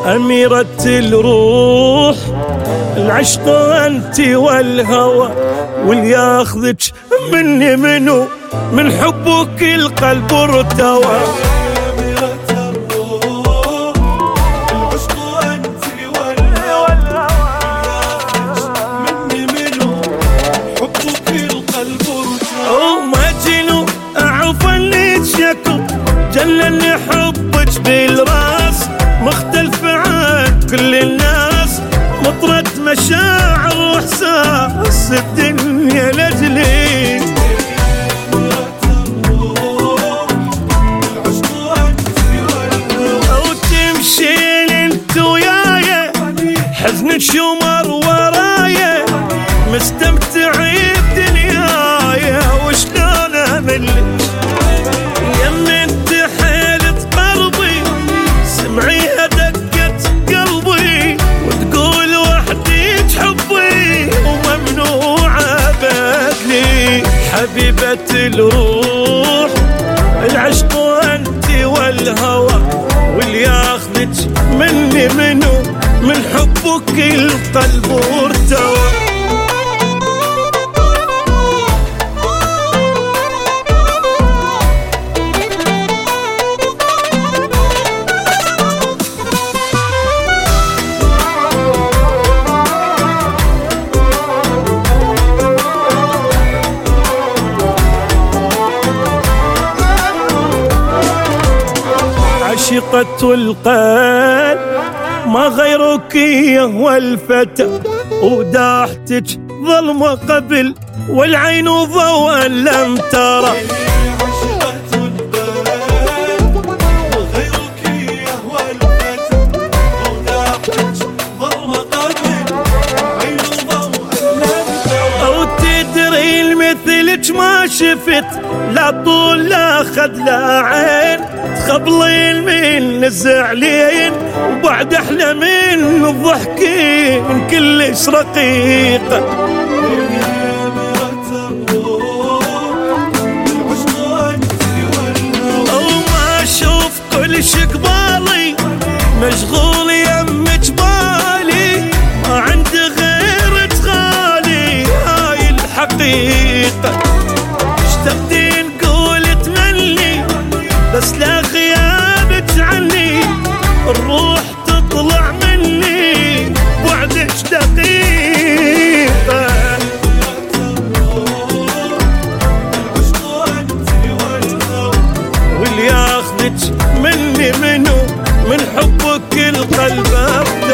أميرة الروح العشق أنت والهوى، واللي ياخذك مني منو من حبك القلب ارتوى. جلني حبك بالراس مختلف عن كل الناس، مطرد مشاعر واحساس الدنيا لاجلي. وتمشين انت وياي حزنك شمر ورايا، مستمتعي بدنياي وشلون املك سمعيها دقت قلبي وتقول وحدي تحبي وممنوعة بدلي. حبيبة الروح العشق أنت والهوى، واللي ياخذك مني منو من حبك القلب ارتوى. عاشقة القلب ما غيرك يهوى الفتى، وداحتك ظلمة قبل والعين ضوءا لم ترى. عاشقة القلب ما غيرك يهوى الفتى، وداحتك ظلمة قبل والعين ضوءا لم ترى. أو تدري المثلك ما شفت لا طول لا خد لا عين، تخبلين من الزعلين وبعد احلى من الضحكين كلش رقيقه. وما اشوف كلش قبالي مشغول يمك بالي، ما عندي غيرك غالي هاي الحقيقه. اشتقتين قولت مني بس لا غيابك عني، الروح تطلع مني بعدك دقيقة. واللي ياخذك مني منو من حبك القلب